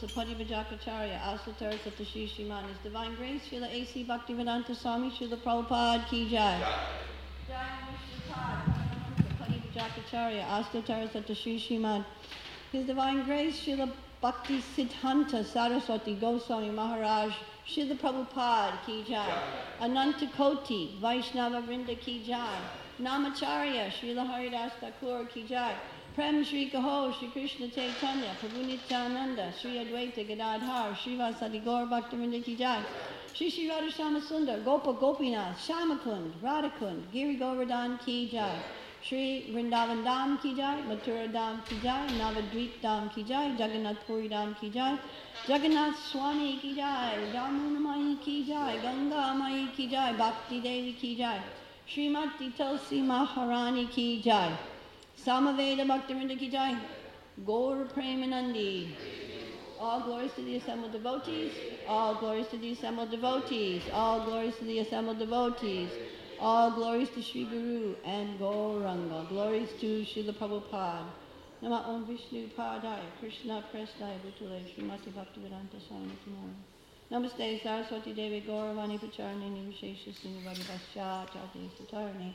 Sapati Vajakacharya, Asatar Satashi Shriman, His Divine Grace, Srila A.C. Bhaktivedanta Swami, Srila Prabhupada Ki Jai. Jai Sapati Vajakacharya, Asatar Satashi Shriman, His Divine Grace, Srila Bhakti Siddhanta Saraswati Goswami Maharaj, Srila Prabhupada Ki Jai. Ananta Koti, Vaishnava Vrinda Ki Jai. Namacharya, Srila Haridas Thakur Ki Jai. Prem Shri Kaho, Shri Krishna Chaitanya, Prabhu Nityananda, Shri Advaita Gadadhar, Srivasadi Gaur Bhaktivinoda Ki Jai. Shri Shri Radha Shama Sundar, Gopa Gopinath, Shamakund, Radhakund, Giri Govardhan Ki Jai. Shri Vrindavan Dham Ki Jai, Mathura Dham Ki Jai, Navadvip Dham Ki Jai, Jagannath Puri Dham Ki Jai, Jagannath Swami Ki Jai, Jamuna Mai Ki Jai, Ganga Mai Ki Jai, Bhakti Devi Ki Jai, Srimati Tulsi Maharani Ki Jai, Samaveda Bhaktivinoda Ki Jai, Gaur Premanandi. All glories to the assembled devotees, all glories to the assembled devotees, all glories to the assembled devotees, all glories to Sri Guru and Gauranga, glories to Srila Prabhupada. Nama Om Vishnu Padaya, Krishna Prestaya Bhutale, Srimati Bhaktivedanta Swami Tamara. Namaste Saraswati Devi Gauravani Pacharanini Vishesha Srinivadi Vaschat Chati Satarani.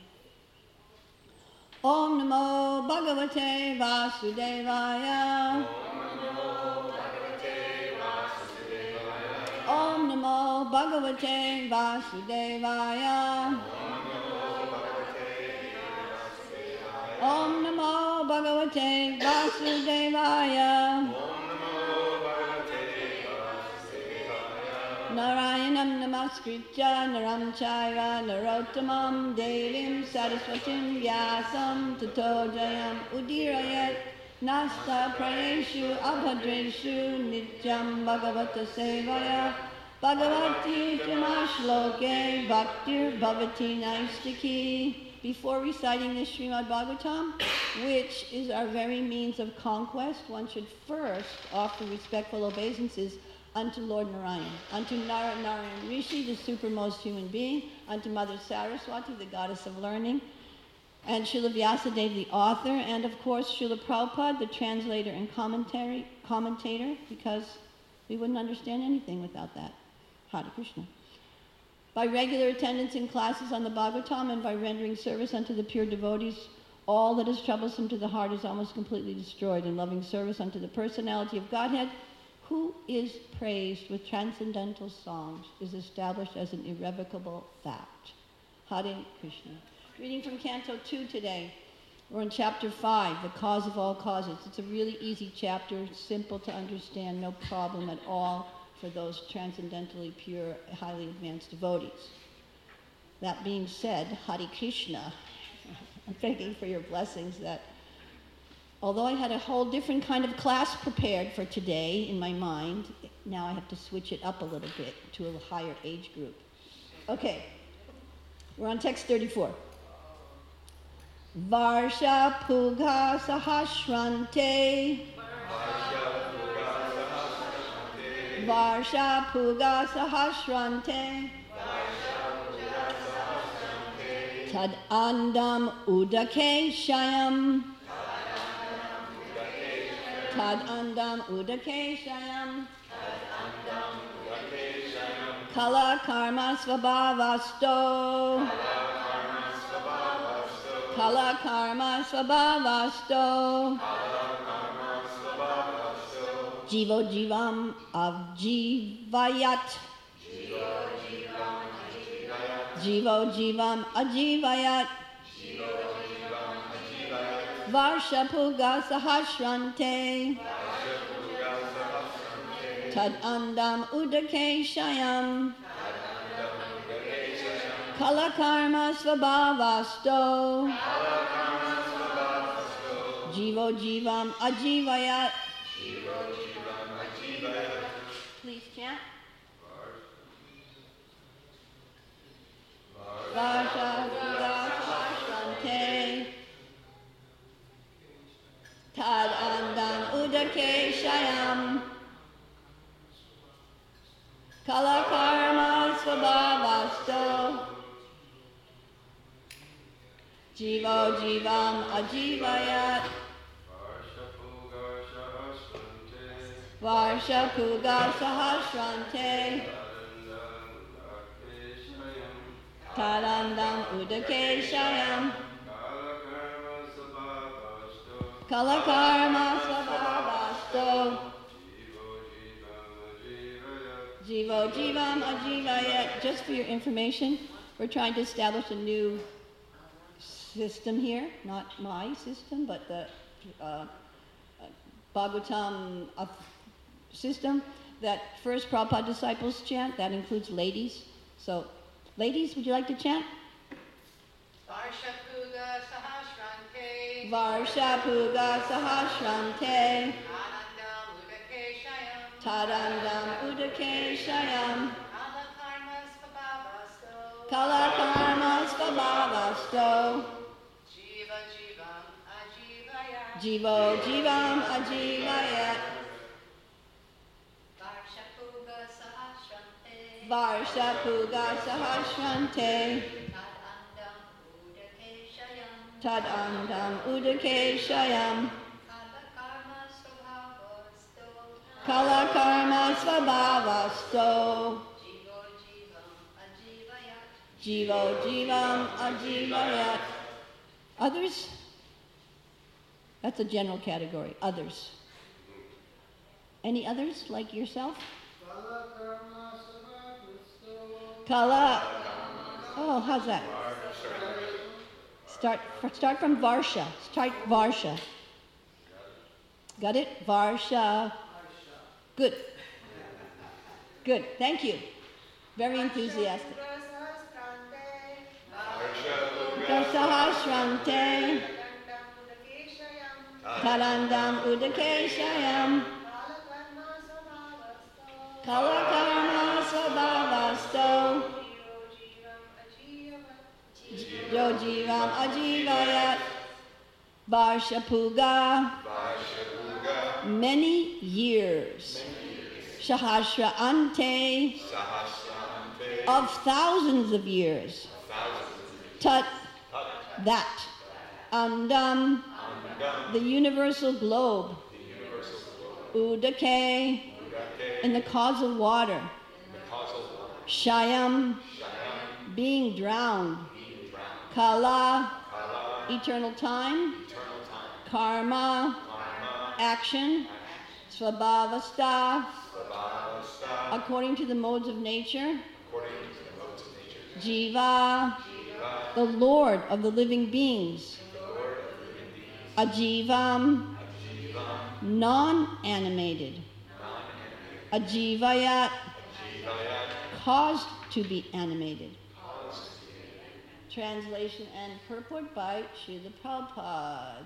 Om Namo Bhagavate Vasudevaya. Om Namo Bhagavate Vasudevaya. Om Namo Bhagavate Vasudevaya. Narayanam Namaskritya Naram Chaiva Narottamam Devim Saraswatim Vyasam Tato Jayam Udirayat Nasta Prayeshu Abhadreshu Nityam Bhagavata Sevaya Bhagavati Tamashloke Bhaktir Bhavati Naistiki. Before reciting the Srimad Bhagavatam, which is our very means of conquest, one should first offer respectful obeisances unto Lord Narayan, unto Narayan Rishi, the supermost human being, unto Mother Saraswati, the goddess of learning, and Srila Vyasadeva, the author, and of course Srila Prabhupada, the translator and commentator, because we wouldn't understand anything without that. Hare Krishna. By regular attendance in classes on the Bhagavatam and by rendering service unto the pure devotees, all that is troublesome to the heart is almost completely destroyed. In loving service unto the personality of Godhead, who is praised with transcendental songs, is established as an irrevocable fact. Hare Krishna. Reading from Canto 2 today. We're in Chapter 5, The Cause of All Causes. It's a really easy chapter, simple to understand, no problem at all for those transcendentally pure, highly advanced devotees. That being said, Hare Krishna. I'm thanking for your blessings that although I had a whole different kind of class prepared for today in my mind, now I have to switch it up a little bit to a higher age group. Okay, we're on text 34. Varsha Puga Sahasrante. Varsha Puga Sahasrante. Tad Andam Udake Shayam. Tad Andam Udake Shayam. Kala Karma Svabhavasto. Kala Karma Svabhavasto. Jivo Jivam Avjivayat. Jivo Jivam Ajivayat. Varsha Puga Sahasrante. Tad Andam Udake Shayam. Kala Karma Svabhavasto. Jivo Jivam Ajivayat. Please chant. Varsha Puga Sahasrante. Tad Andam Udake Shayam. Kala Karma Svabhavasto. Jivo Jivam Ajivayat. Varsha Puga Sahasrante Tarandam Udake Shayam Kalakarma Svabhavasto Jivo Jivam Ajivayat. Just for your information, we're trying to establish a new system here, not my system, but the Bhagavatam system that first Prabhupada disciples chant. That includes ladies. So, ladies, would you like to chant? Varsha Puga Sahasrante Varsha Puga Sahasrante Tadandam Udake Tadandam Shayam Udake Shayam Kalakarma Svabhavasto Kalakarma Svabhavasto Jiva Jivam Ajivayat Jivo Jivam Ajivayat Varsha Puga Sahasrante Varsha Puga Sahasrante Tadandam Tadandam Udake Shayam Udake Shayam Kalakarma Kalakarma Svabhavasto Svabhavasto Jivo Jivo Jivam Ajivayat Jivam Ajivayat. Others? That's a general category. Others. Any others like yourself? Kala. Oh, how's that? Start from Varsha. Start Varsha. Got it? Varsha. Good. Good. Thank you. Very enthusiastic. Sahasrante Tarandam Udake Shayam Kalakarma Svabhavasto Jojivam Ajivayat Varsha Puga many years Sahasra Ante of thousands of years Tat that Andam the universal globe Udake in the causal water Shayam being drowned Kala eternal time Karma action Svabhavasta according to the modes of nature Jiva the Lord of the living beings Ajivam non-animated Ajivayat caused to be animated. Translation and purport by Srila Prabhupada.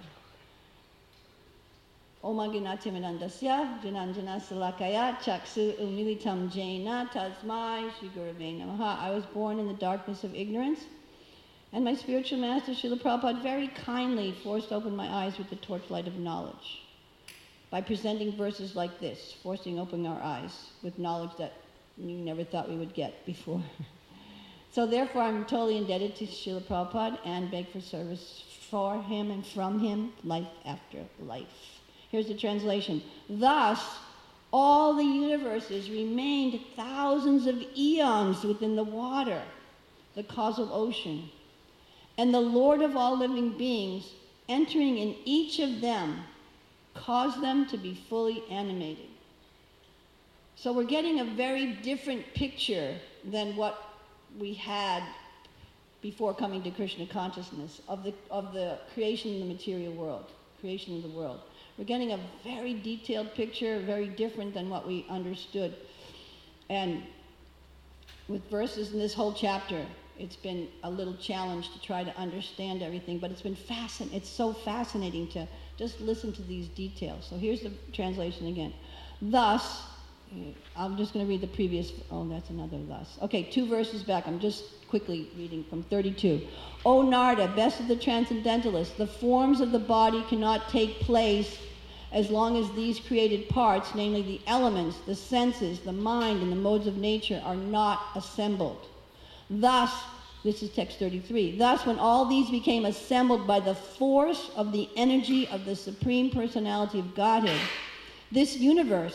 Om Agnatimirandasya Jananjana Salakaya Chaksu Umilitam Jaina Tasmai Shri Gurave Namaha. I was born in the darkness of ignorance, and my spiritual master Srila Prabhupada very kindly forced open my eyes with the torchlight of knowledge by presenting verses like this, forcing open our eyes with knowledge that you never thought we would get before. So therefore I'm totally indebted to Srila Prabhupada and beg for service for him and from him, life after life. Here's the translation. Thus, all the universes remained thousands of eons within the water, the causal ocean, and the Lord of all living beings, entering in each of them, caused them to be fully animated. So we're getting a very different picture than what we had before coming to Krishna consciousness of the creation of the material world, creation of the world. We're getting a very detailed picture, very different than what we understood. And with verses in this whole chapter, it's been a little challenge to try to understand everything, but it's been fascinating. It's so fascinating to just listen to these details. So here's the translation again. Thus, I'm just going to read the previous, that's another thus. Okay, 2 verses back. I'm just quickly reading from 32. O Narada, best of the transcendentalists, the forms of the body cannot take place as long as these created parts, namely the elements, the senses, the mind, and the modes of nature, are not assembled. Thus, this is text 33, thus when all these became assembled by the force of the energy of the Supreme Personality of Godhead, this universe,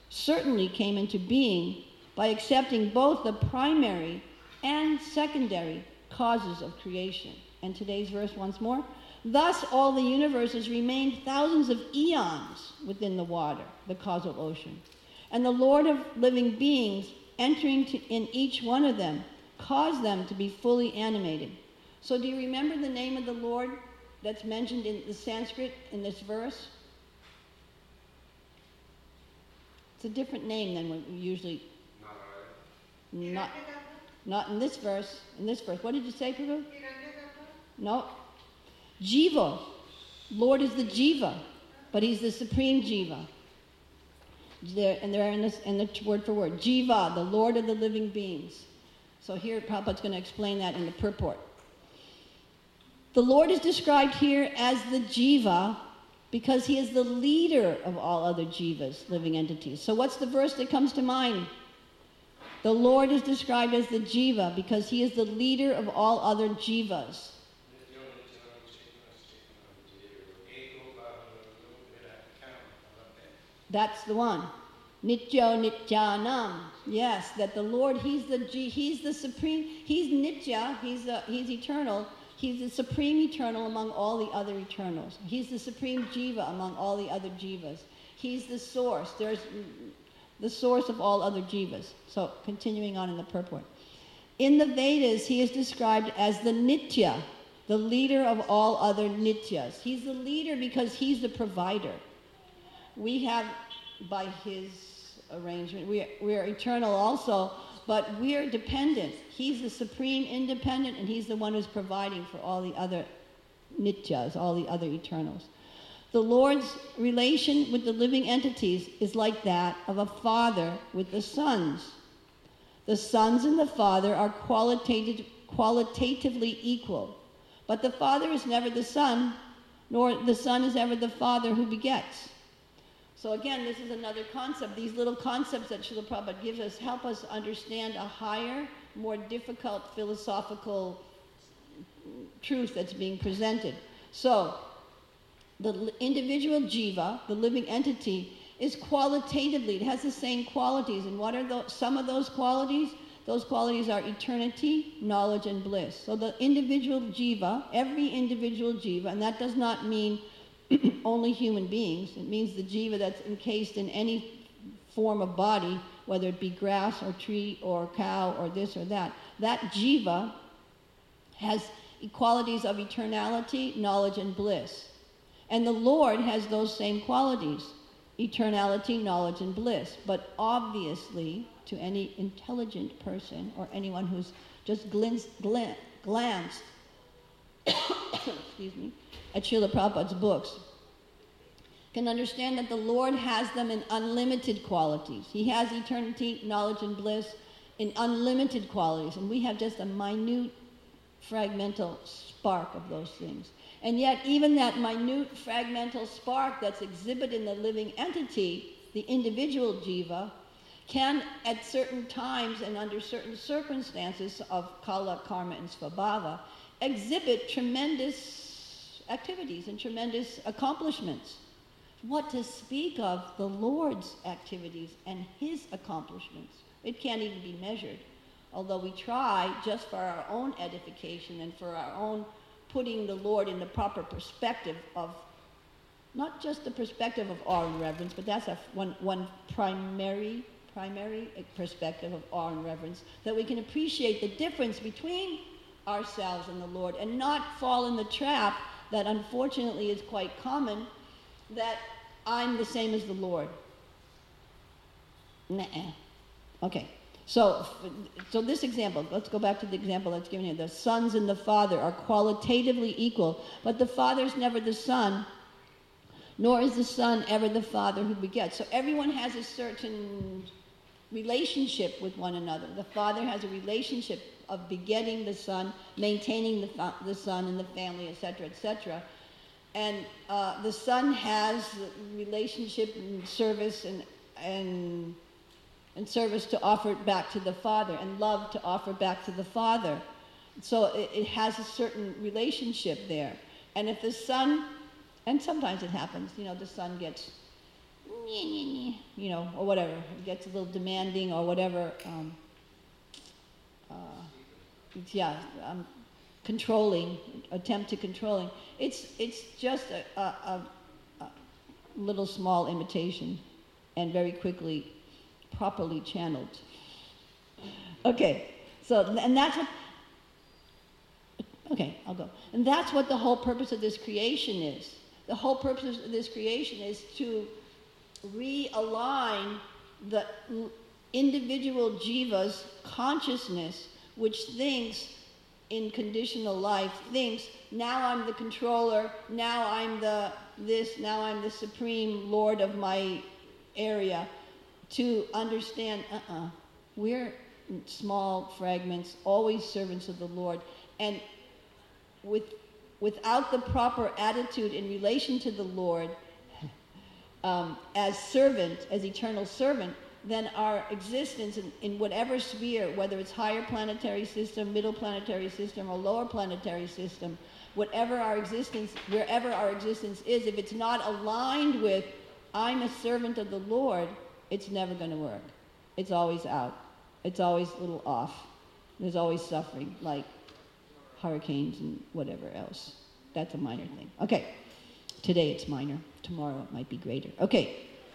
certainly came into being by accepting both the primary and secondary causes of creation. And today's verse once more. Thus all the universes remained thousands of eons within the water, the causal ocean. And the Lord of living beings entering in each one of them caused them to be fully animated. So do you remember the name of the Lord that's mentioned in the Sanskrit in this verse? It's a different name than what we usually... Not in this verse. In this verse. What did you say, Prabhu? No. Jiva. Lord is the Jiva, but he's the supreme Jiva. They're in the word for word. Jiva, the Lord of the living beings. So here Prabhupada's going to explain that in the purport. The Lord is described here as the Jiva because he is the leader of all other Jivas, living entities. So what's the verse that comes to mind? The Lord is described as the Jiva because he is the leader of all other Jivas. That's the one. Nityo Nityanam. Yes, that the Lord, he's the supreme, he's Nitya, he's eternal. He's the supreme eternal among all the other eternals. He's the supreme Jiva among all the other Jivas. He's the source. There's the source of all other Jivas. So continuing on in the purport. In the Vedas, he is described as the Nitya, the leader of all other Nityas. He's the leader because he's the provider. We have, by his arrangement, we are eternal also, but we are dependent. He's the supreme independent, and he's the one who's providing for all the other Nityas, all the other eternals. The Lord's relation with the living entities is like that of a father with the sons. The sons and the father are qualitatively equal, but the father is never the son, nor the son is ever the father who begets. So again, this is another concept. These little concepts that Srila Prabhupada gives us help us understand a higher, more difficult philosophical truth that's being presented. So, the individual jiva, the living entity, is qualitatively, it has the same qualities. And what are some of those qualities? Those qualities are eternity, knowledge, and bliss. So the individual jiva, every individual jiva, and that does not mean only human beings. It means the jiva that's encased in any form of body, whether it be grass or tree or cow or this or that. That jiva has qualities of eternality, knowledge, and bliss. And the Lord has those same qualities, eternality, knowledge, and bliss. But obviously, to any intelligent person or anyone who's just glanced excuse me, at Srila Prabhupada's books, can understand that the Lord has them in unlimited qualities. He has eternity, knowledge, and bliss in unlimited qualities, and we have just a minute fragmental spark of those things. And yet, even that minute fragmental spark that's exhibited in the living entity, the individual jiva, can at certain times and under certain circumstances of kala, karma, and svabhava, exhibit tremendous activities and tremendous accomplishments. What to speak of the Lord's activities and his accomplishments? It can't even be measured. Although we try, just for our own edification and for our own putting the Lord in the proper perspective of, not just the perspective of awe and reverence, but that's one primary perspective of awe and reverence, that we can appreciate the difference between ourselves and the Lord and not fall in the trap that unfortunately is quite common, that I'm the same as the Lord. Nuh-uh. Okay. So this example, let's go back to the example that's given here. The sons and the father are qualitatively equal, but the father's never the son, nor is the son ever the father who begets. So everyone has a certain relationship with one another. The father has a relationship of begetting the son, maintaining the son and the family, etc., etc. And the son has relationship and service and service to offer back to the father, and love to offer back to the father. So it has a certain relationship there. And if the son, and sometimes it happens, the son gets or whatever. It gets a little demanding or whatever. Controlling, attempt to controlling. It's just a little small imitation, and very quickly, properly channeled. Okay, and that's what. Okay, I'll go. And that's what the whole purpose of this creation is. The whole purpose of this creation is to realign the individual jiva's consciousness, which thinks in conditional life, thinks, now I'm the controller, now I'm the this, now I'm the supreme lord of my area, to understand, we're small fragments, always servants of the Lord. And without the proper attitude in relation to the Lord, as servant, as eternal servant, then our existence in whatever sphere, whether it's higher planetary system, middle planetary system, or lower planetary system, whatever our existence, wherever our existence is, if it's not aligned with, I'm a servant of the Lord, it's never going to work. It's always out. It's always a little off. There's always suffering, like hurricanes and whatever else. That's a minor thing. Okay. Today it's minor. Tomorrow it might be greater. Okay.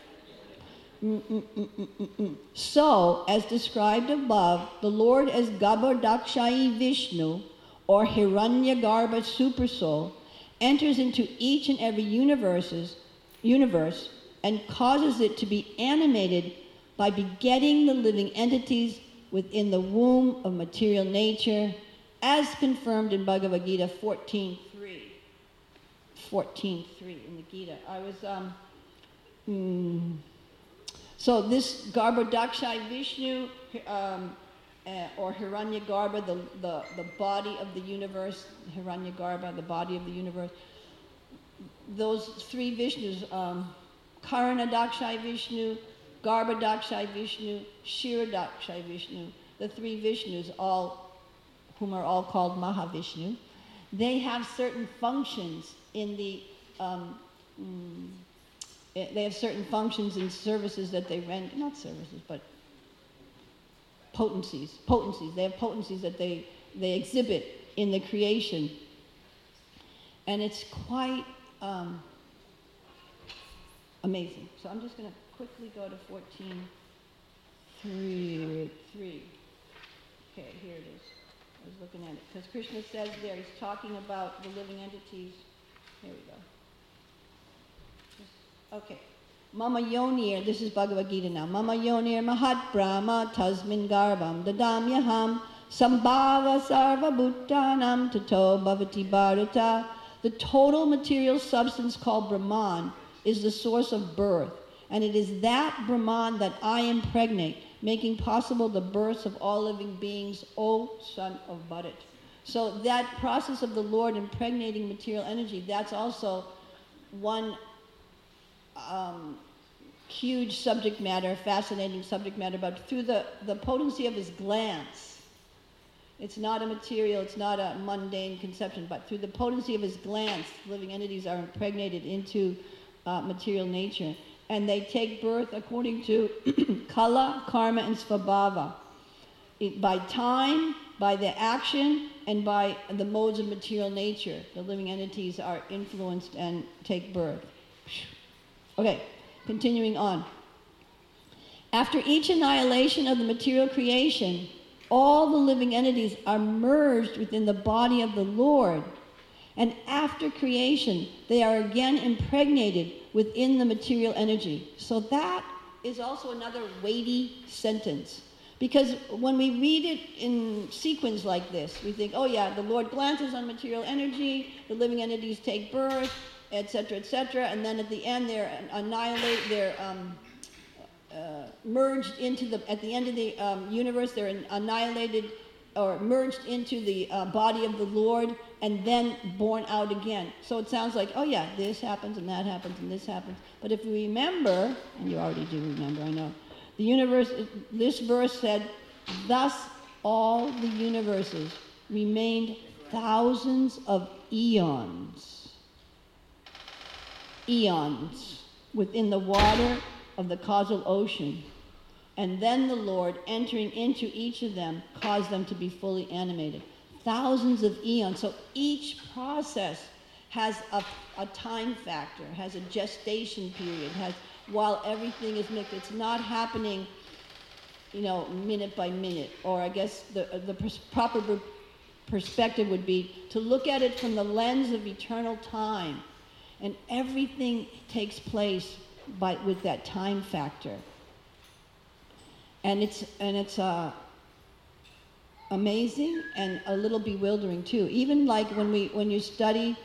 So, as described above, the Lord as Garbhodakshayi Vishnu, or Hiranyagarbha Supersoul, enters into each and every universe and causes it to be animated by begetting the living entities within the womb of material nature, as confirmed in Bhagavad Gita 14.3. 14.3 in the Gita. So this Garbhodakshayi Vishnu, or Hiranyagarbha, the body of the universe, Hiranyagarbha, the body of the universe, those three Vishnus, Karanadakshayi Vishnu, Garbhodakshayi Vishnu, Kshirodakshayi Vishnu, the three Vishnus, whom are all called Mahavishnu, they have certain functions in the they have certain functions and services that they render, not services, but potencies. They have potencies that they exhibit in the creation. And it's quite amazing. So I'm just going to quickly go to 14.3. Okay, here it is. I was looking at it. Because Krishna says there, he's talking about the living entities. Here we go. Okay. Mama Yonir, this is Bhagavad Gita now. Mama Yonir Mahat Brahma Tasmin Garbham Dadamyaham Sambhava Sarva Bhuttanam Tato Bhavati Bharata. The total material substance called Brahman is the source of birth. And it is that Brahman that I impregnate, making possible the births of all living beings, O son of Bharat. So that process of the Lord impregnating material energy, that's also one huge subject matter, fascinating subject matter, but through the potency of his glance. It's not a material, it's not a mundane conception, but through the potency of his glance, living entities are impregnated into material nature. And they take birth according to kala, karma, and svabhava. By time, by the action, and by the modes of material nature, the living entities are influenced and take birth. Okay, continuing on. After each annihilation of the material creation, all the living entities are merged within the body of the Lord. And after creation, they are again impregnated within the material energy. So that is also another weighty sentence. Because when we read it in sequence like this, we think, oh yeah, the Lord glances on material energy, the living entities take birth, etc., and then at the end they're annihilated, they're merged into at the end of the universe, they're annihilated or merged into the body of the Lord, and then born out again. So it sounds like, oh yeah, this happens and that happens and this happens. But if you remember, and you already do remember, I know, the universe, this verse said, thus all the universes remained thousands of eons within the water of the causal ocean. And then the Lord, entering into each of them, caused them to be fully animated. Thousands of eons. So each process has a time factor, has a gestation period, while everything is mixed. It's not happening, minute by minute. Or I guess the proper perspective would be to look at it from the lens of eternal time. And everything takes place with that time factor. And it's amazing and a little bewildering too. Even like when you study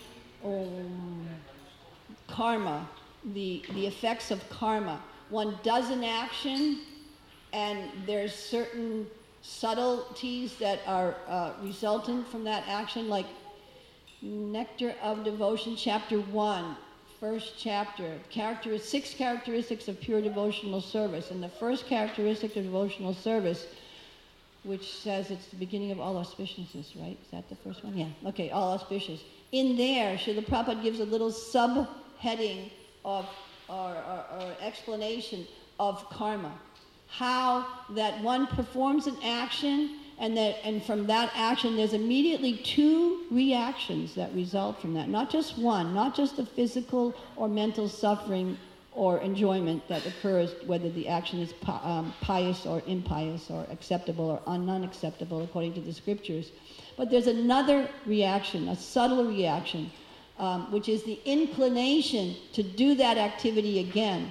karma, the effects of karma. One does an action, and there's certain subtleties that are resultant from that action, like Nectar of Devotion, Chapter 1. First chapter, 6 characteristics of pure devotional service. And the first characteristic of devotional service, which says it's the beginning of all auspiciousness, right? Is that the first one? Yeah. Okay, all auspicious. In there, Srila Prabhupada gives a little subheading of or explanation of karma. How that one performs an action, and from that action there's immediately 2 reactions that result from that. Not just one, not just the physical or mental suffering or enjoyment that occurs, whether the action is pious or impious or acceptable or non-acceptable according to the scriptures. But there's another reaction, a subtle reaction, which is the inclination to do that activity again.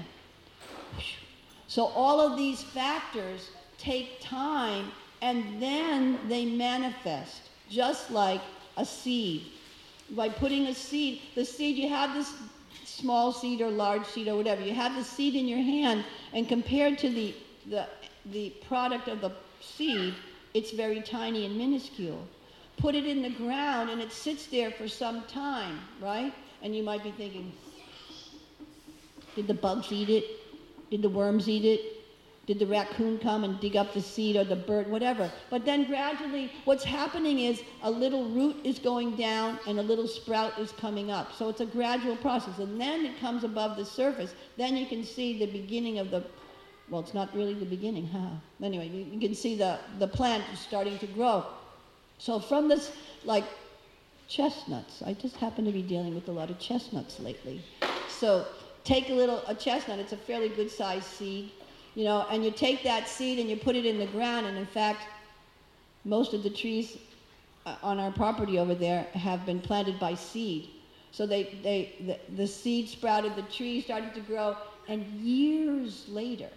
So all of these factors take time, and then they manifest, just like a seed. By putting a seed, the seed, you have this small seed or large seed or whatever, you have the seed in your hand, and compared to the product of the seed, it's very tiny and minuscule. Put it in the ground and it sits there for some time, right? And you might be thinking, did the bugs eat it? Did the worms eat it? Did the raccoon come and dig up the seed, or the bird, whatever? But then gradually what's happening is a little root is going down and a little sprout is coming up. So it's a gradual process. And then it comes above the surface. Then you can see the beginning of well, it's not really the beginning, huh? Anyway, you can see the plant is starting to grow. So from this, like chestnuts, I just happen to be dealing with a lot of chestnuts lately. So take a chestnut, it's a fairly good sized seed, and you take that seed and you put it in the ground, and in fact, most of the trees on our property over there have been planted by seed. So the seed sprouted, the tree started to grow, and years later,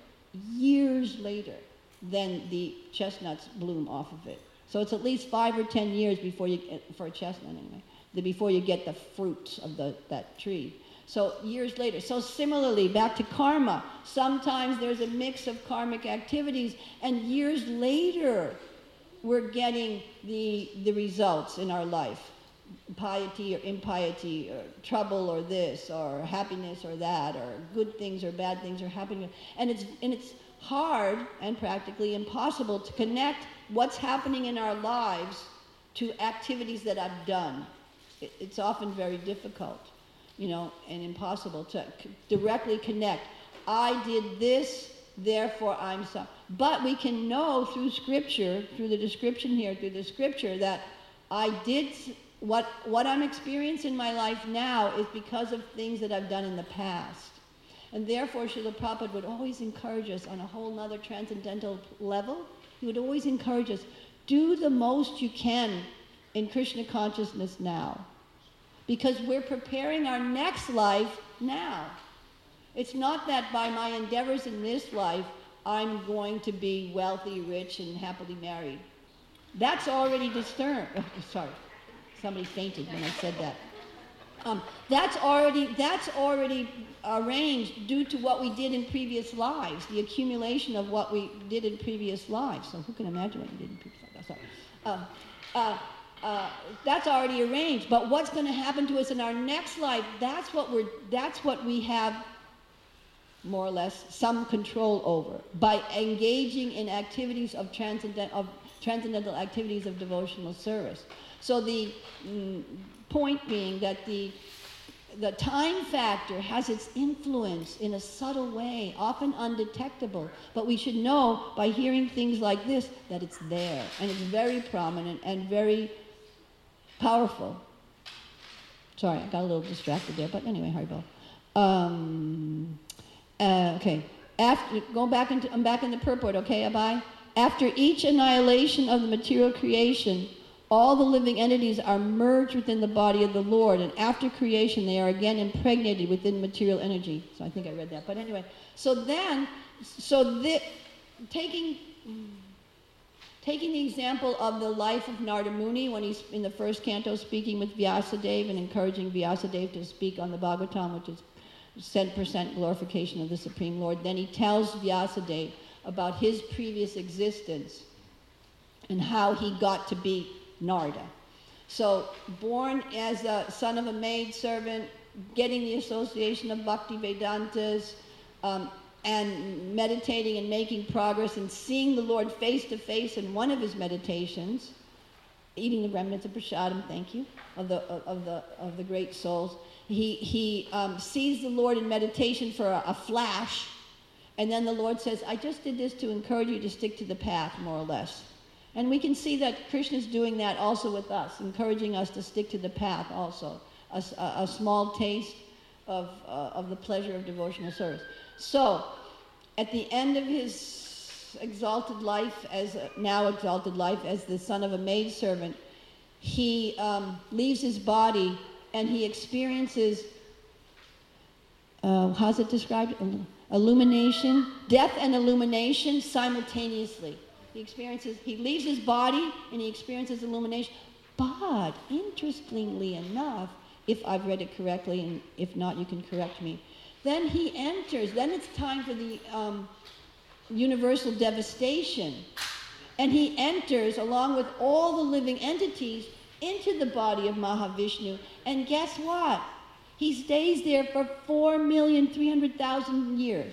then the chestnuts bloom off of it. So it's at least 5 or 10 years before for a chestnut anyway, before you get the fruits of that tree. So years later. So similarly, back to karma. Sometimes there's a mix of karmic activities, and years later, we're getting the results in our life. Piety or impiety, or trouble or this, or happiness or that, or good things or bad things are happening. And it's hard and practically impossible to connect what's happening in our lives to activities that I've done. It's often very difficult, and impossible to directly connect. I did this, therefore I'm sorry. But we can know through Scripture, through the description here, through the Scripture, that I did what I'm experiencing in my life now is because of things that I've done in the past. And therefore, Srila Prabhupada would always encourage us on a whole nother transcendental level. He would always encourage us, do the most you can in Krishna consciousness now. Because we're preparing our next life now. It's not that by my endeavors in this life, I'm going to be wealthy, rich, and happily married. That's already discerned. Sorry, somebody fainted when I said that. That's already arranged due to what we did in previous lives, the accumulation of what we did in previous lives. So who can imagine what you did in previous lives? Sorry. That's already arranged. But what's going to happen to us in our next life? That's what we have more or less some control over by engaging in activities of transcendental activities of devotional service. So the point being that the the time factor has its influence in a subtle way, often undetectable, but we should know by hearing things like this that it's there, and it's very prominent and very powerful. Sorry, I got a little distracted there, but anyway, Haribol. Okay, I'm back in the purport, okay, Abai? After each annihilation of the material creation, all the living entities are merged within the body of the Lord, and after creation they are again impregnated within material energy. So I think I read that. But anyway, taking the example of the life of Narada Muni when he's in the first canto speaking with Vyasadeva and encouraging Vyasadeva to speak on the Bhagavatam, which is 10% glorification of the Supreme Lord, then he tells Vyasadeva about his previous existence and how he got to be Narada. So, born as a son of a maidservant, getting the association of Bhakti Vedantas, and meditating and making progress and seeing the Lord face to face in one of his meditations, eating the remnants of prasadam, thank you, of the great souls. He sees the Lord in meditation for a flash, and then the Lord says, I just did this to encourage you to stick to the path, more or less. And we can see that Krishna's doing that also with us, encouraging us to stick to the path also, a small taste of the pleasure of devotional service. So, at the end of his exalted life, as the son of a maidservant, he leaves his body and he experiences, how's it described? Illumination, death and illumination simultaneously. He leaves his body and he experiences illumination. But, interestingly enough, if I've read it correctly, and if not, you can correct me, then he enters, then it's time for the universal devastation. And he enters, along with all the living entities, into the body of Mahavishnu. And guess what? He stays there for 4,300,000 years.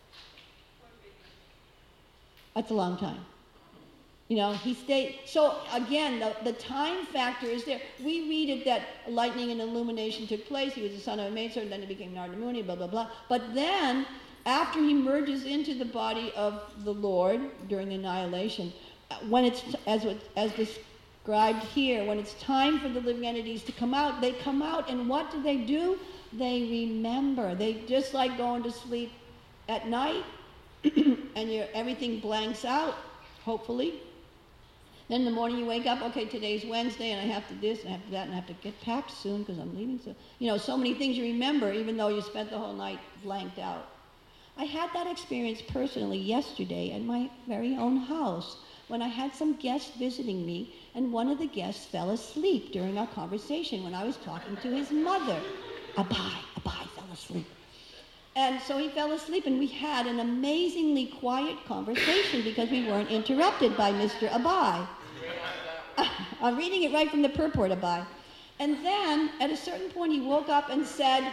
That's a long time. You know, he stayed. So again, the time factor is there. We read it that lightning and illumination took place. He was the son of a maidservant, then he became Narada Muni, blah, blah, blah. But then, after he merges into the body of the Lord during the annihilation, when it's, as described here, when it's time for the living entities to come out, they come out, and what do? They remember. They just like going to sleep at night, and everything blanks out, hopefully. Then in the morning you wake up, okay, today's Wednesday, and I have to this, and I have to that, and I have to get packed soon because I'm leaving soon. You know, so many things you remember, even though you spent the whole night blanked out. I had that experience personally yesterday at my very own house when I had some guests visiting me, and one of the guests fell asleep during our conversation when I was talking to his mother. Abai fell asleep. And so he fell asleep, and we had an amazingly quiet conversation because we weren't interrupted by Mr. Abai. I'm reading it right from the purport, Abai. And then, at a certain point, he woke up and said,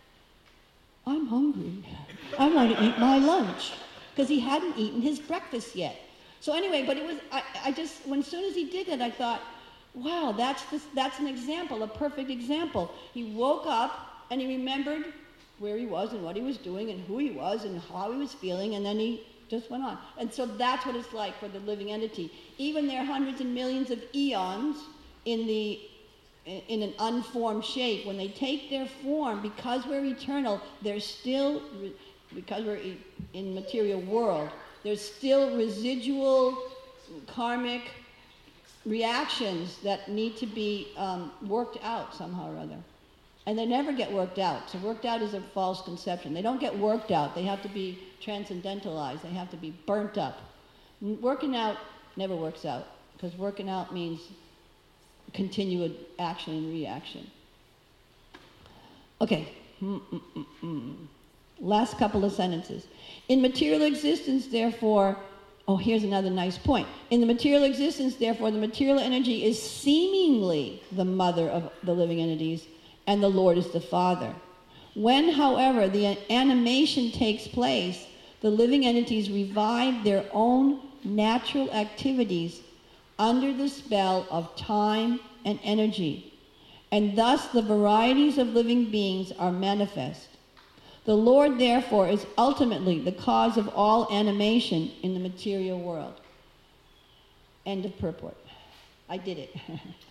I'm hungry. I want to eat my lunch. Because he hadn't eaten his breakfast yet. So anyway, but it was, as soon as he did it, I thought, wow, that's an example, a perfect example. He woke up, and he remembered where he was and what he was doing and who he was and how he was feeling, and then he just went on. And so that's what it's like for the living entity. Even there are hundreds and millions of eons in an unformed shape. When they take their form, because we're eternal, there's still, because we're in material world, there's still residual karmic reactions that need to be worked out somehow or other. And they never get worked out. So worked out is a false conception. They don't get worked out. They have to be transcendentalized. They have to be burnt up. Working out never works out, because working out means continued action and reaction. Okay. Last couple of sentences. In material existence, therefore, here's another nice point. In the material existence, therefore, the material energy is seemingly the mother of the living entities, and the Lord is the Father. When, however, the animation takes place, the living entities revive their own natural activities under the spell of time and energy. and thus the varieties of living beings are manifest. The Lord, therefore, is ultimately the cause of all animation in the material world. End of purport. I did it.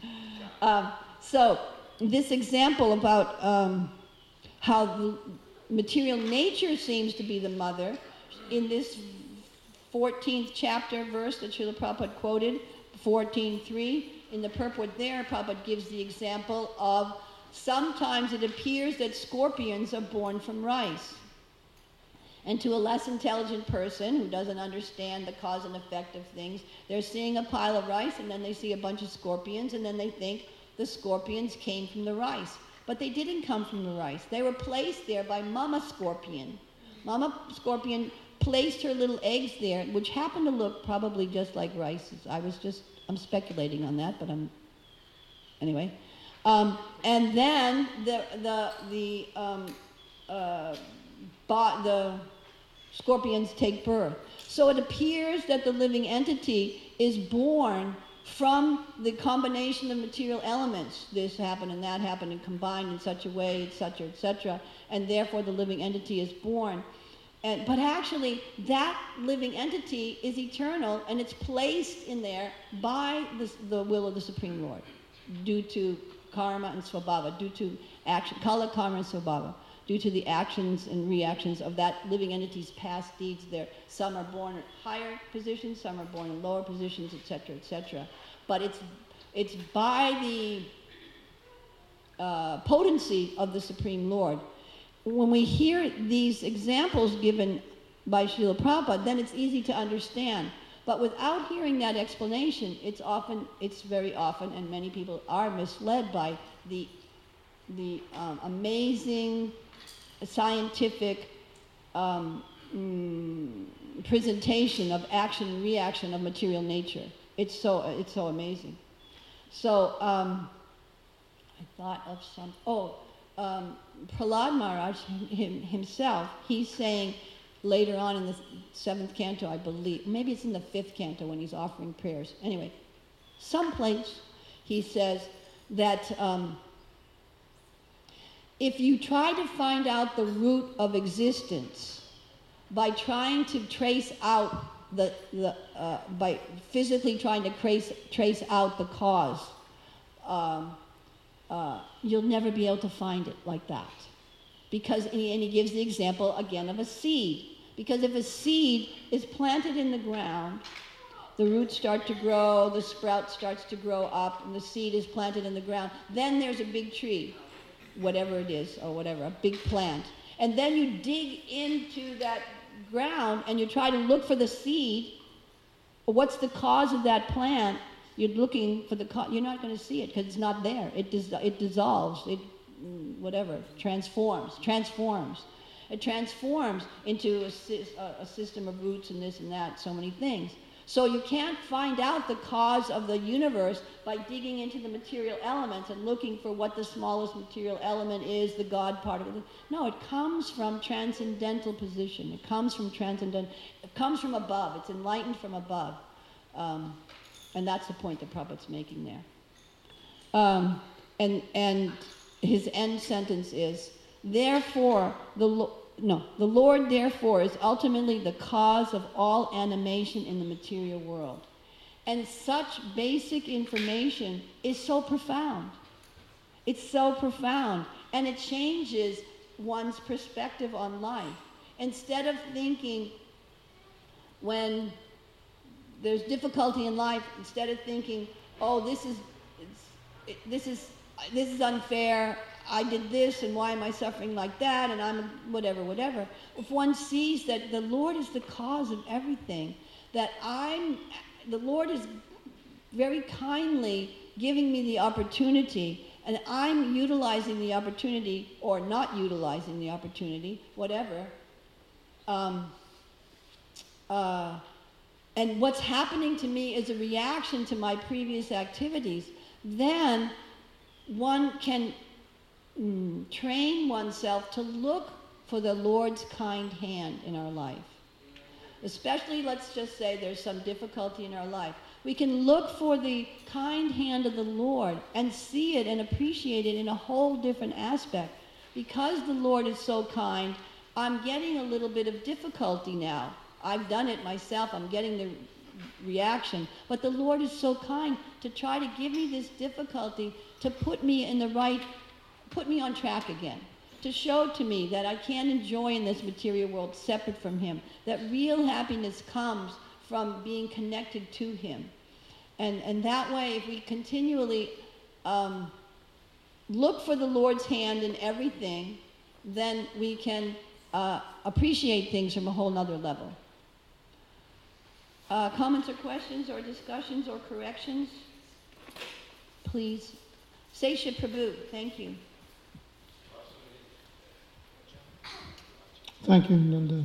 So this example about how the material nature seems to be the mother, in this 14th chapter verse that Srila Prabhupada quoted, 14.3, in the purport there, Prabhupada gives the example of sometimes it appears that scorpions are born from rice. And to a less intelligent person who doesn't understand the cause and effect of things, they're seeing a pile of rice and then they see a bunch of scorpions and then they think the scorpions came from the rice. But they didn't come from the rice. They were placed there by Mama Scorpion. Mama Scorpion placed her little eggs there, which happened to look probably just like rice. I'm speculating on that, but anyway. And then the scorpions take birth. So it appears that the living entity is born from the combination of material elements. This happened and that happened and combined in such a way, etc., and therefore the living entity is born. But actually, that living entity is eternal, and it's placed in there by the will of the Supreme Lord, due to karma and svabhava, due to action, kala, karma, and svabhava, due to the actions and reactions of that living entity's past deeds. There, some are born at higher positions, some are born in lower positions, etc., etc. But it's by the potency of the Supreme Lord. When we hear these examples given by Srila Prabhupada, then it's easy to understand. But without hearing that explanation, it's very often, and many people are misled by the amazing scientific presentation of action and reaction of material nature. It's so amazing. So I thought of some. Prahlad Maharaj himself, he's saying later on in the 7th canto, I believe, maybe it's in the 5th canto when he's offering prayers. Anyway, someplace he says that if you try to find out the root of existence by trying to trace out by physically trying to trace out the cause, you'll never be able to find it like that. Because, and he gives the example again of a seed. Because if a seed is planted in the ground, the roots start to grow, the sprout starts to grow up, and the seed is planted in the ground. Then there's a big tree, whatever it is, or whatever, a big plant. And then you dig into that ground and you try to look for the seed. What's the cause of that plant? You're looking for the cause. You're not going to see it because it's not there. It dissolves. It transforms. It transforms into a system of roots and this and that, so many things. So you can't find out the cause of the universe by digging into the material elements and looking for what the smallest material element is, the God part of it. No, it comes from transcendental position. It comes from above. It's enlightened from above. And that's the point that Prabhupada's making there. And his end sentence is, therefore, the Lord therefore is ultimately the cause of all animation in the material world. And such basic information is so profound. It's so profound. And it changes one's perspective on life. Instead of thinking when there's difficulty in life, instead of thinking, oh, this is unfair, I did this, and why am I suffering like that, and I'm whatever. If one sees that the Lord is the cause of everything, that the Lord is very kindly giving me the opportunity, and I'm utilizing the opportunity, or not utilizing the opportunity, whatever, and what's happening to me is a reaction to my previous activities, then one can train oneself to look for the Lord's kind hand in our life. Especially, let's just say there's some difficulty in our life. We can look for the kind hand of the Lord and see it and appreciate it in a whole different aspect. Because the Lord is so kind, I'm getting a little bit of difficulty now. I've done it myself. I'm getting the reaction. But the Lord is so kind to try to give me this difficulty to put me on track again. To show to me that I can't enjoy in this material world separate from Him. That real happiness comes from being connected to Him. And that way, if we continually look for the Lord's hand in everything, then we can appreciate things from a whole nother level. Comments or questions or discussions or corrections? Please. Sesha Prabhu, thank you. Thank you, Nanda.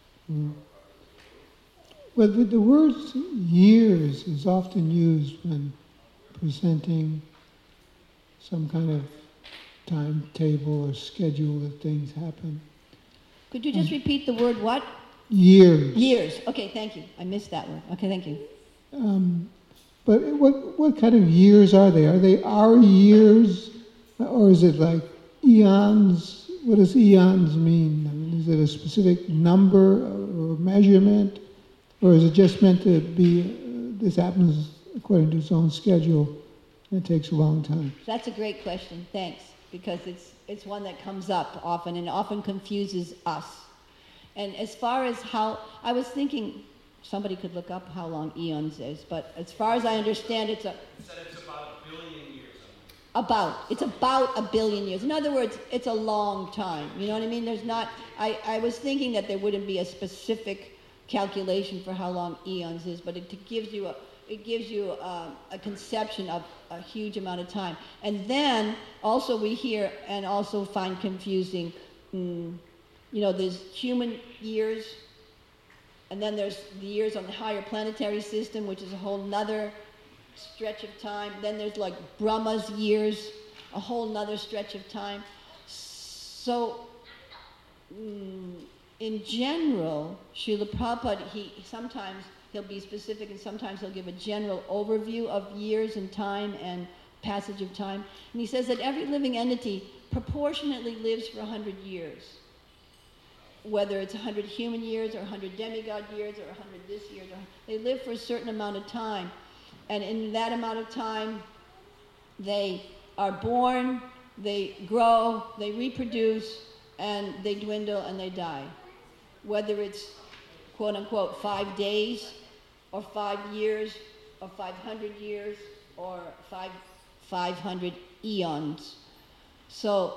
Well, the word years is often used when presenting some kind of timetable or schedule that things happen. Could you just repeat the word what? Years. Years. Okay, thank you. I missed that word. Okay, thank you. But what kind of years are they? Are they our years? Or is it like eons? What does eons mean? I mean, is it a specific number or measurement? Or is it just meant to be, this happens according to its own schedule, and it takes a long time? That's a great question, thanks, because it's one that comes up often and often confuses us. And as far as how, I was thinking, somebody could look up how long eons is, but as far as I understand, it's about 1 billion years. It's about 1 billion years. In other words, it's a long time, you know what I mean? There's not, I was thinking that there wouldn't be a specific calculation for how long eons is, but it gives you a conception of a huge amount of time. And then also we hear and also find confusing, there's human years, and then there's the years on the higher planetary system, which is a whole nother stretch of time. Then there's like Brahma's years, a whole nother stretch of time. So in general, Srila Prabhupada, sometimes he'll be specific and sometimes he'll give a general overview of years and time and passage of time. And he says that every living entity proportionately lives for 100 years. Whether it's 100 human years or 100 demigod years or 100 this year, they live for a certain amount of time. And in that amount of time, they are born, they grow, they reproduce, and they dwindle and they die. Whether it's, quote unquote, 5 days, or 5 years, or 500 years, or 500 eons. So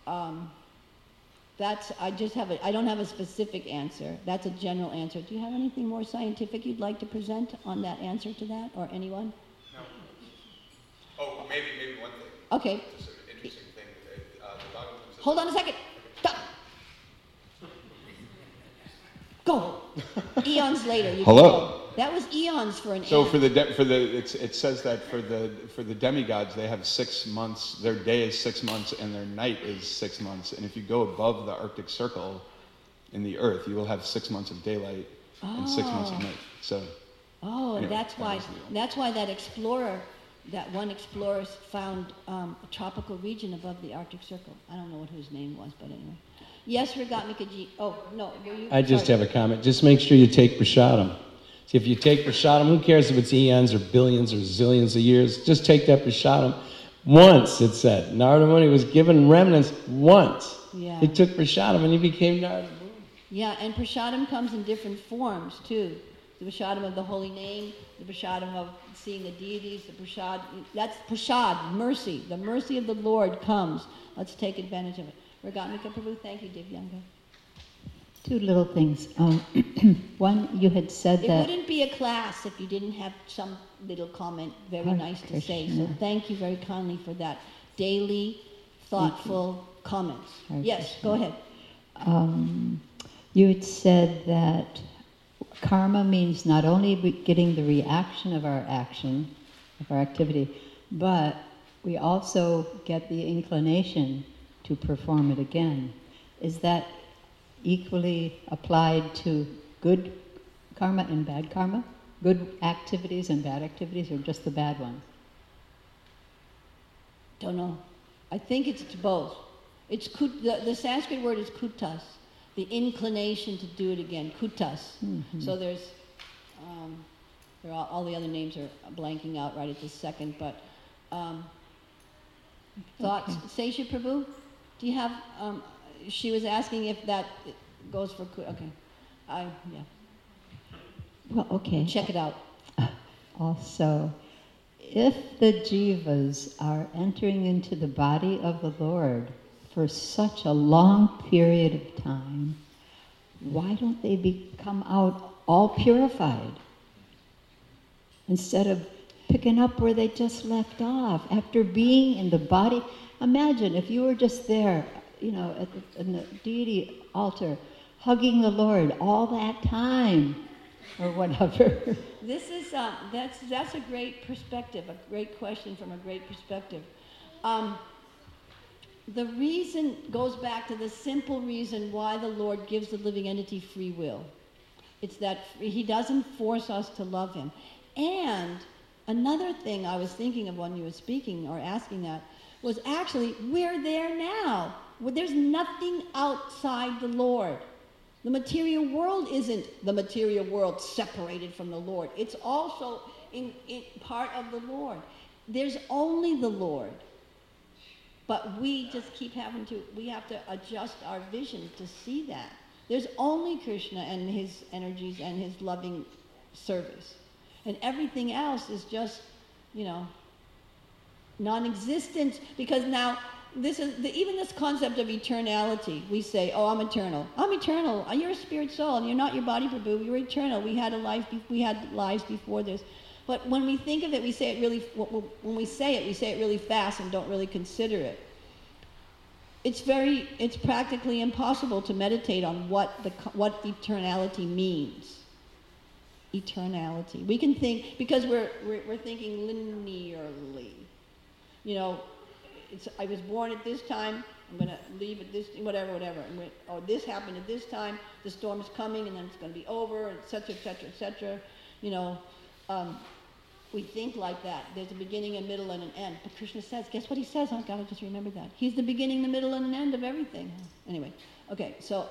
I don't have a specific answer. That's a general answer. Do you have anything more scientific you'd like to present on that answer to that, or anyone? No. Oh, maybe one thing. Okay. Just an interesting thing. Hold on a second. Stop. Go. Eons later. You Hello. Can go. That was eons for an. So it says that for the demigods, they have 6 months. Their day is 6 months, and their night is 6 months. And if you go above the Arctic Circle, in the Earth, you will have 6 months of daylight and 6 months of night. So. Anyway, that's why that one explorer found a tropical region above the Arctic Circle. I don't know whose name was, but anyway. Yes, Ragatmikaji. Oh, no. I just have a comment. Just make sure you take prasadam. See, if you take prasadam, who cares if it's eons or billions or zillions of years? Just take that prasadam. Once, it said. Narada Muni was given remnants once. Yeah. He took prasadam and he became Narada Muni. Yeah, and prasadam comes in different forms, too. The prasadam of the holy name, the prasadam of seeing the deities, that's prasad, mercy. The mercy of the Lord comes. Let's take advantage of it. Ragatmika Prabhu, thank you, Divyanga. 2 little things. One, you had said it that... It wouldn't be a class if you didn't have some little comment very nice to say. So thank you very kindly for that daily, thoughtful comments. Yes, go ahead. You had said that karma means not only getting the reaction of our action, of our activity, but we also get the inclination to perform it again. Is that equally applied to good karma and bad karma? good activities and bad activities, or just the bad ones? Don't know. I think it's both. It's the Sanskrit word is kutas, the inclination to do it again, kutas. Mm-hmm. So there's, there are all the other names are blanking out right at this second, but thoughts. Sesha Prabhu, do you have, she was asking if that goes for, okay. Yeah. Well, okay. Check it out. Also, if the jivas are entering into the body of the Lord for such a long period of time, why don't they come out all purified? Instead of picking up where they just left off, after being in the body. Imagine if you were just there, you know, in the deity altar, hugging the Lord all that time, or whatever. This is that's a great perspective, a great question from a great perspective. The reason goes back to the simple reason why the Lord gives the living entity free will. It's that He doesn't force us to love Him. And another thing I was thinking of when you were speaking or asking that was actually we're there now. There's nothing outside the Lord. The material world isn't the material world separated from the Lord. It's also in part of the Lord. There's only the Lord. But we just we have to adjust our vision to see that. There's only Krishna and his energies and his loving service. And everything else is just, you know, non-existent, because now this is even this concept of eternality. We say, "Oh, I'm eternal. I'm eternal. You're a spirit soul, and you're not your body, Prabhu. You're eternal. We had lives before this." But when we think of it, we say it really. When we say it really fast and don't really consider it. It's practically impossible to meditate on what eternality means. Eternality. We can think because we're thinking linearly. You know. I was born at this time, I'm going to leave at this, whatever. Or this happened at this time, the storm is coming, and then it's going to be over, et cetera, et cetera, et cetera. You know, we think like that. There's a beginning, a middle, and an end. But Krishna says, guess what he says? Oh, God, I just remembered that. He's the beginning, the middle, and an end of everything. Anyway, okay, so,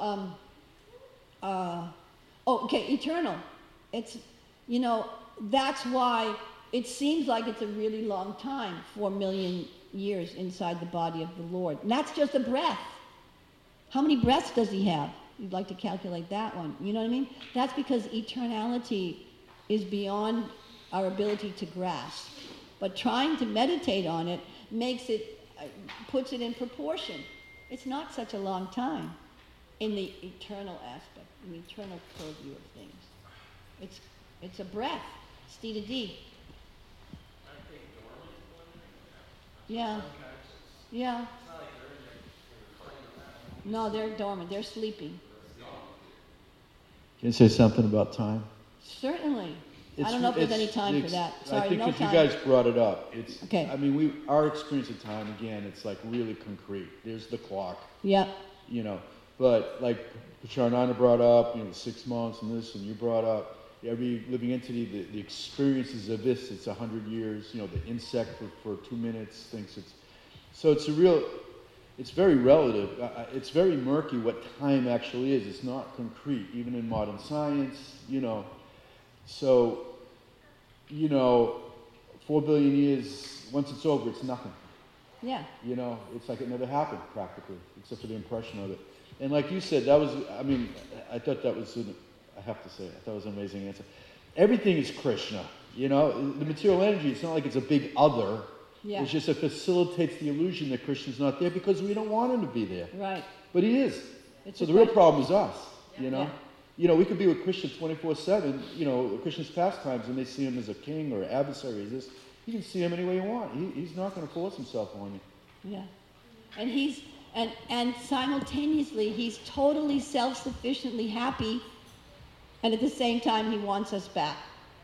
eternal. It's, you know, that's why it seems like it's a really long time, 4 million years inside the body of the Lord. And that's just a breath. How many breaths does he have? You'd like to calculate that one. You know what I mean? That's because eternality is beyond our ability to grasp. But trying to meditate on it puts it in proportion. It's not such a long time in the eternal aspect, in the eternal purview of things. It's a breath. Stita D. Yeah. Yeah. No, they're dormant. They're sleeping. Can you say something about time? Certainly. I don't know if there's any time for that. Sorry, I think no if time. you guys brought it up, Okay. I mean, our experience of time, again, it's like really concrete. There's the clock. Yeah. You know, but like Charnanda brought up, you know, the 6 months and this, and you brought up every living entity, the experiences of this, it's 100 years, you know, the insect for 2 minutes thinks it's, so it's very relative. It's very murky what time actually is. It's not concrete, even in modern science, you know. So, you know, 4 billion years, once it's over, it's nothing. Yeah. You know, it's like it never happened practically, except for the impression of it. And like you said, that was, I mean, I thought that was, I have to say, I thought it was an amazing answer. Everything is Krishna, you know. The material energy, it's not like it's a big other. Yeah. It's just it facilitates the illusion that Krishna's not there because we don't want him to be there. Right. But he is. It's so the real problem is us, you know. Yeah. You know, we could be with Krishna 24/7, you know, Krishna's pastimes, and they see him as a king or adversary. You can see him any way you want. He's not going to force himself on you. Yeah. And and simultaneously, he's totally self-sufficiently happy, and at the same time, he wants us back.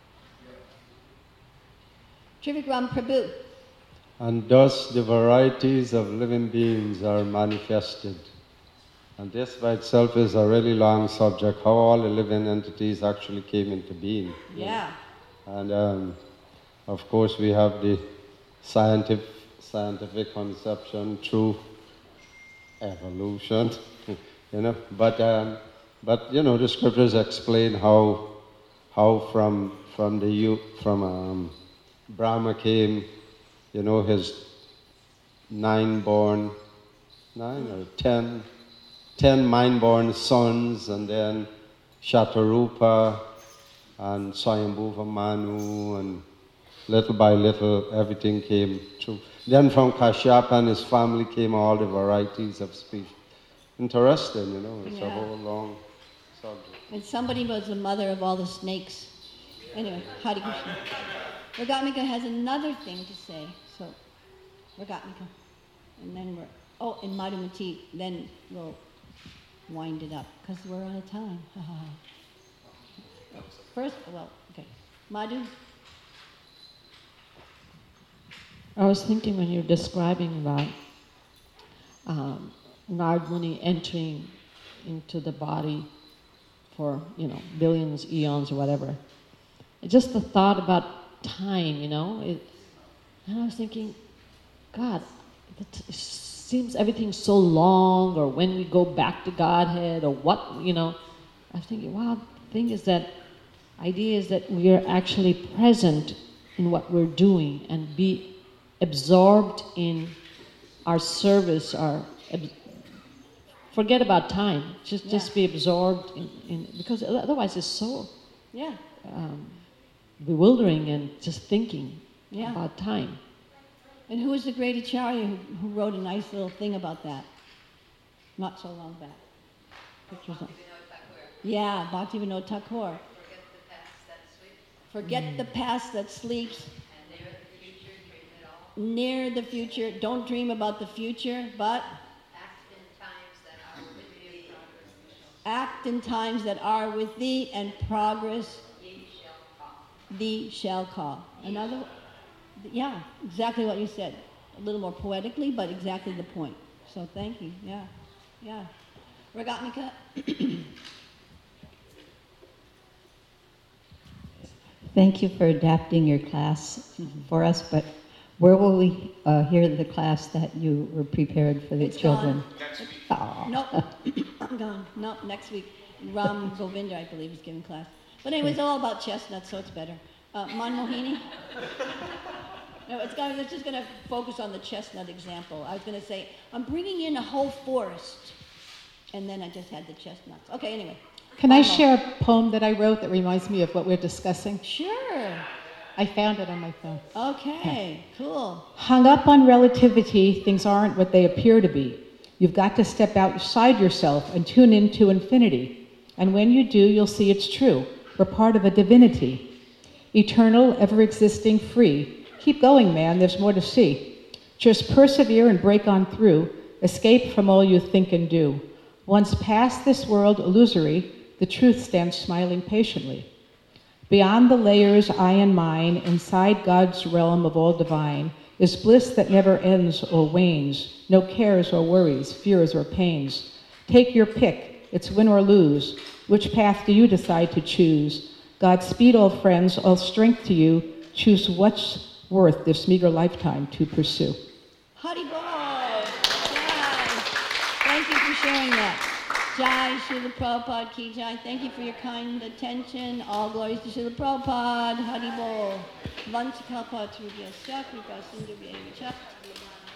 Trivikram Prabhu. And thus the varieties of living beings are manifested. And this by itself is a really long subject, how all the living entities actually came into being. Yeah. And of course, we have the scientific conception through evolution, you know. But you know, the scriptures explain how from Brahma came, you know, his 9 or 10 mind-born sons, and then Shatarupa and Swayambhuva Manu, and little by little everything came true. Then from Kashyapa and his family came all the varieties of species. Interesting, you know, it's a whole long subject. And somebody was the mother of all the snakes. Anyway, Hare Krishna. Ragatmika has another thing to say. So, Ragatmika. And then and Madhumati, then we'll wind it up, because we're out of time. First, okay. Madhu? I was thinking when you're describing about Narad Muni entering into the body for, you know, billions, eons, or whatever. Just the thought about time, you know, and I was thinking, God, it seems everything's so long, or when we go back to Godhead, or what, you know. I was thinking, wow, the thing is that, idea is that we are actually present in what we're doing and be absorbed in our service, forget about time, just be absorbed in, because otherwise it's so bewildering and just thinking about time. And who was the great Acharya who wrote a nice little thing about that? Not so long back. Pictures of. Yeah, Bhaktivinoda Thakur. Forget the past that sleeps. And near the future, dream it all. Near the future, don't dream about the future, but Act in times that are with thee, act in times that are with thee, and progress ye shall call. thee shall call. Another, yeah, exactly what you said. A little more poetically, but exactly the point. So thank you. Yeah. Ragatmika? Thank you for adapting your class for us, but where will we hear the class that you were prepared for the It's children? gone. Next week. Nope, I'm gone. Nope, next week. Ram Govinda, I believe, is giving class. But anyway, it's all about chestnuts, so it's better. Manmohini? No, it's just going to focus on the chestnut example. I was going to say, I'm bringing in a whole forest, and then I just had the chestnuts. Okay, anyway. Can I share a poem that I wrote that reminds me of what we're discussing? Sure. I found it on my phone. Okay, cool. Hung up on relativity, things aren't what they appear to be. You've got to step outside yourself and tune into infinity. And when you do, you'll see it's true. We're part of a divinity. Eternal, ever-existing, free. Keep going, man, there's more to see. Just persevere and break on through. Escape from all you think and do. Once past this world illusory, the truth stands smiling patiently. Beyond the layers, I and mine, inside God's realm of all divine, is bliss that never ends or wanes, no cares or worries, fears or pains. Take your pick, it's win or lose. Which path do you decide to choose? Godspeed, all friends, all strength to you. Choose what's worth this meager lifetime to pursue. Haribol! Jai! Thank you for sharing that. Jai, Srila Prabhupada Ki Jai. Thank you for your kind attention. All glories to Srila Prabhupada. Haribol. Vanchakalpa Trubhyasya Kripa Sindhubhya Cha